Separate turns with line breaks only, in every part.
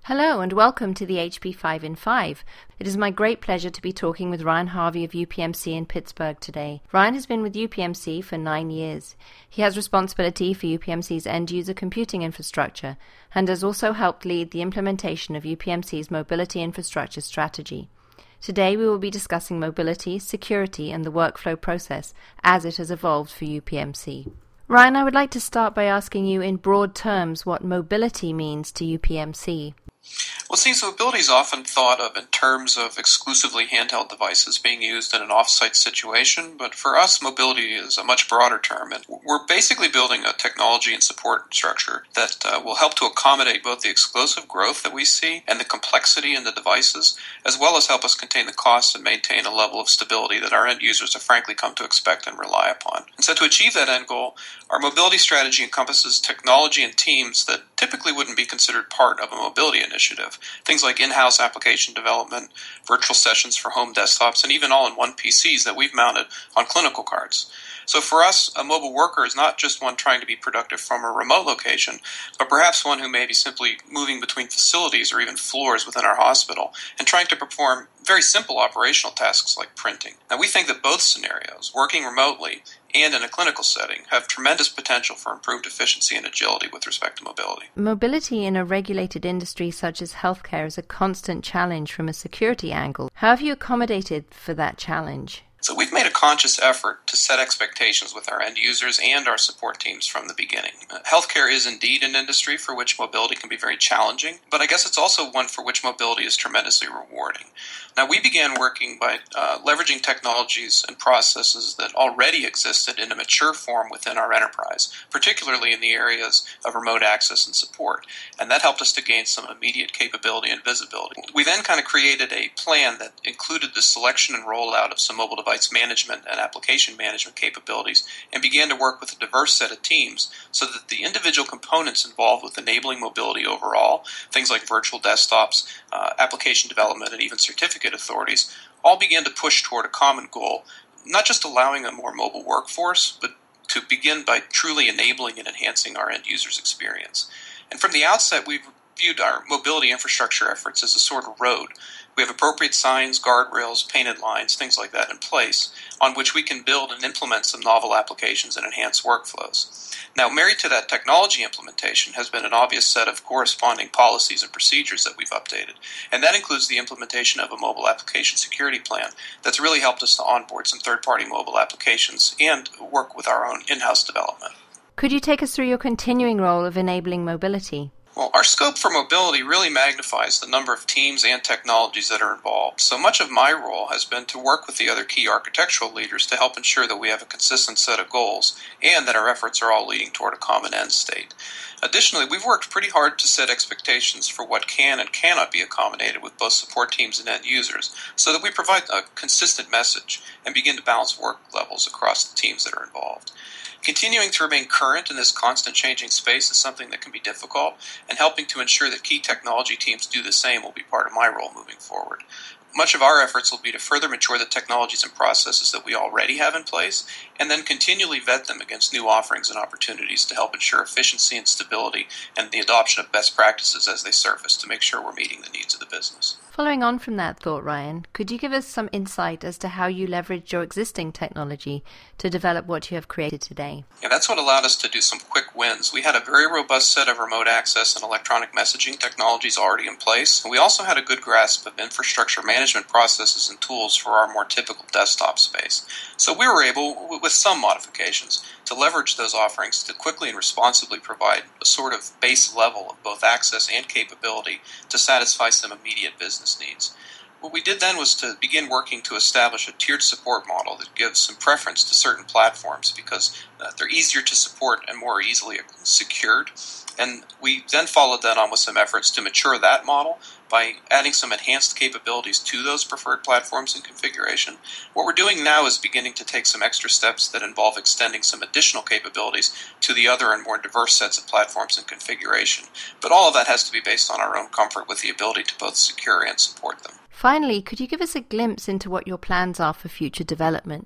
Hello and welcome to the HP 5 in 5. It is my great pleasure to be talking with Ryan Harvey of UPMC in Pittsburgh today. Ryan has been with UPMC for 9 years. He has responsibility for UPMC's end-user computing infrastructure and has also helped lead the implementation of UPMC's mobility infrastructure strategy. Today we will be discussing mobility, security and the workflow process as it has evolved for UPMC. Ryan, I would like to start by asking you in broad terms what mobility means to UPMC.
Well, it seems mobility is often thought of in terms of exclusively handheld devices being used in an off-site situation, but for us, mobility is a much broader term, and we're basically building a technology and support structure that will help to accommodate both the explosive growth that we see and the complexity in the devices, as well as help us contain the costs and maintain a level of stability that our end users have frankly come to expect and rely upon. And so to achieve that end goal, our mobility strategy encompasses technology and teams that typically wouldn't be considered part of a mobility initiative. Things like in-house application development, virtual sessions for home desktops, and even all-in-one PCs that we've mounted on clinical cards. So for us, a mobile worker is not just one trying to be productive from a remote location, but perhaps one who may be simply moving between facilities or even floors within our hospital and trying to perform very simple operational tasks like printing. Now, we think that both scenarios, working remotely and in a clinical setting, have tremendous potential for improved efficiency and agility with respect to mobility.
Mobility in a regulated industry such as healthcare is a constant challenge from a security angle. How have you accommodated for that challenge?
So we've made a conscious effort to set expectations with our end users and our support teams from the beginning. Healthcare is indeed an industry for which mobility can be very challenging, but I guess it's also one for which mobility is tremendously rewarding. Now, we began working by leveraging technologies and processes that already existed in a mature form within our enterprise, particularly in the areas of remote access and support, and that helped us to gain some immediate capability and visibility. We then kind of created a plan that included the selection and rollout of some mobile device management and application management capabilities and began to work with a diverse set of teams so that the individual components involved with enabling mobility overall, things like virtual desktops, application development, and even certificate authorities, all began to push toward a common goal, not just allowing a more mobile workforce, but to begin by truly enabling and enhancing our end users' experience. And from the outset, we've viewed our mobility infrastructure efforts as a sort of road. We have appropriate signs, guardrails, painted lines, things like that in place on which we can build and implement some novel applications and enhance workflows. Now, married to that technology implementation has been an obvious set of corresponding policies and procedures that we've updated, and that includes the implementation of a mobile application security plan that's really helped us to onboard some third-party mobile applications and work with our own in-house development.
Could you take us through your continuing role of enabling mobility?
Well, our scope for mobility really magnifies the number of teams and technologies that are involved. So much of my role has been to work with the other key architectural leaders to help ensure that we have a consistent set of goals and that our efforts are all leading toward a common end state. Additionally, we've worked pretty hard to set expectations for what can and cannot be accommodated with both support teams and end users so that we provide a consistent message and begin to balance work levels across the teams that are involved. Continuing to remain current in this constant changing space is something that can be difficult, and helping to ensure that key technology teams do the same will be part of my role moving forward. Much of our efforts will be to further mature the technologies and processes that we already have in place, and then continually vet them against new offerings and opportunities to help ensure efficiency and stability and the adoption of best practices as they surface to make sure we're meeting the needs of the business.
Following on from that thought, Ryan, could you give us some insight as to how you leveraged your existing technology to develop what you have created today?
Yeah, that's what allowed us to do some quick wins. We had a very robust set of remote access and electronic messaging technologies already in place, and we also had a good grasp of infrastructure management processes and tools for our more typical desktop space. So we were able, with some modifications, to leverage those offerings to quickly and responsibly provide a sort of base level of both access and capability to satisfy some immediate business needs. What we did then was to begin working to establish a tiered support model that gives some preference to certain platforms because they're easier to support and more easily secured. And we then followed that on with some efforts to mature that model by adding some enhanced capabilities to those preferred platforms and configuration. What we're doing now is beginning to take some extra steps that involve extending some additional capabilities to the other and more diverse sets of platforms and configuration. But all of that has to be based on our own comfort with the ability to both secure and support them.
Finally, could you give us a glimpse into what your plans are for future development?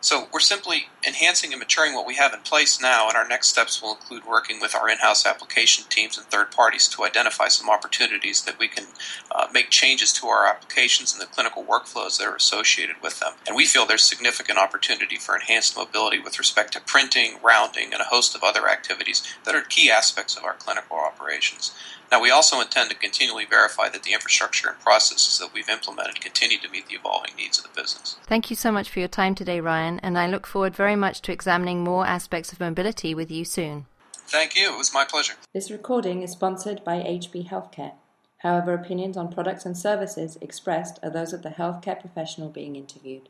So we're simply enhancing and maturing what we have in place now, and our next steps will include working with our in-house application teams and third parties to identify some opportunities that we can make changes to our applications and the clinical workflows that are associated with them. And we feel there's significant opportunity for enhanced mobility with respect to printing, rounding, and a host of other activities that are key aspects of our clinical operations. Now, we also intend to continually verify that the infrastructure and processes that we've implemented continue to meet the evolving needs of the business.
Thank you so much for your time today, Ryan, and I look forward very much to examining more aspects of mobility with you soon.
Thank you. It was my pleasure.
This recording is sponsored by HB Healthcare. However, opinions on products and services expressed are those of the healthcare professional being interviewed.